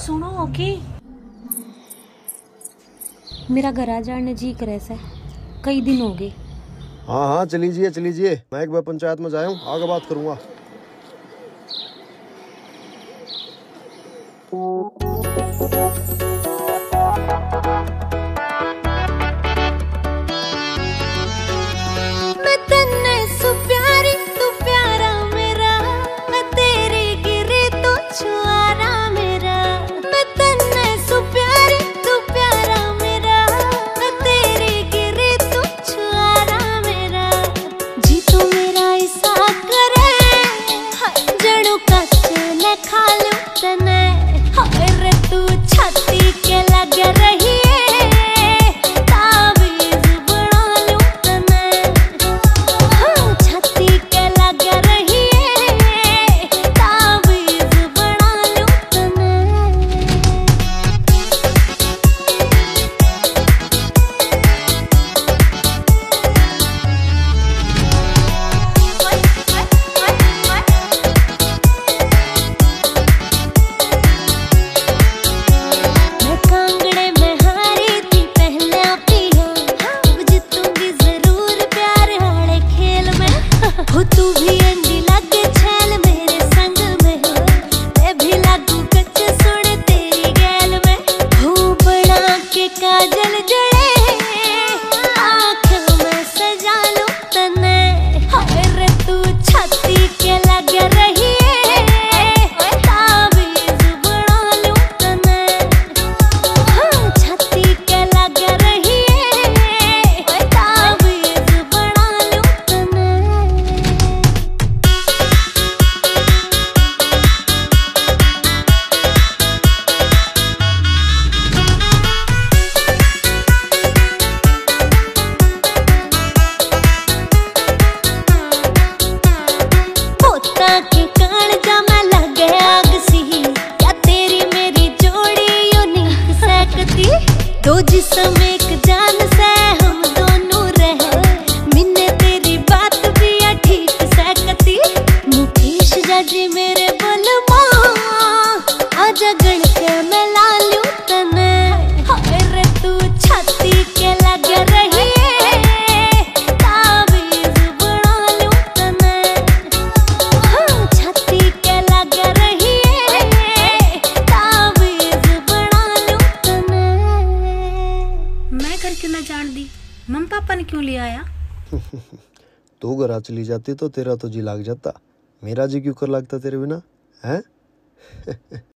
सुनो कि मेरा घर आ जाने जी करे से कई दिन हो गए। हाँ हाँ चलीजिए चलीजिए, मैं एक बार पंचायत में जाया हूँ, आगे बात करूंगा। मैं तन्ने सु प्यारी तू प्यारा मेरा, मैं तेरी गिरी तू छुआरा मेरा। मैं तन्ने सु प्यारी तू प्यारा मेरा, मैं तेरी गिरी तू छुआरा मेरा। जी तू मेरा ऐसा करे जणू कच्च ने खा लूं तने। हाय रे तू छाती के लग रही तू भी अंडी लग छैल मेरे संग में, मैं भी लागू कच्च सुन तेरी गैल में। हो बना के काजल जड़े आँख में सजा लूं तने। हाय रे तू छाती के लग रही ताबीज बना लूं तने। हाँ छाती के लग रही ताबीज बना लूं तने। के कान जामा लगे आग सी, क्या तेरी मेरी जोड़ी यूनिक सकती। दो जिस्म एक जान से हम दोनों रहे, मिन्ने तेरी बात भी ठीक सकती। मुकेश जाजी मेरे बोलमा आजा गण के मैं ला लूं तने। हाय रे तू छाती के लग रही करके ना जान दी। मम्मी पापा ने क्यों ले आया? तू घर चली जाती तो तेरा तो जी लाग जाता, मेरा जी क्यों कर लगता तेरे बिना है।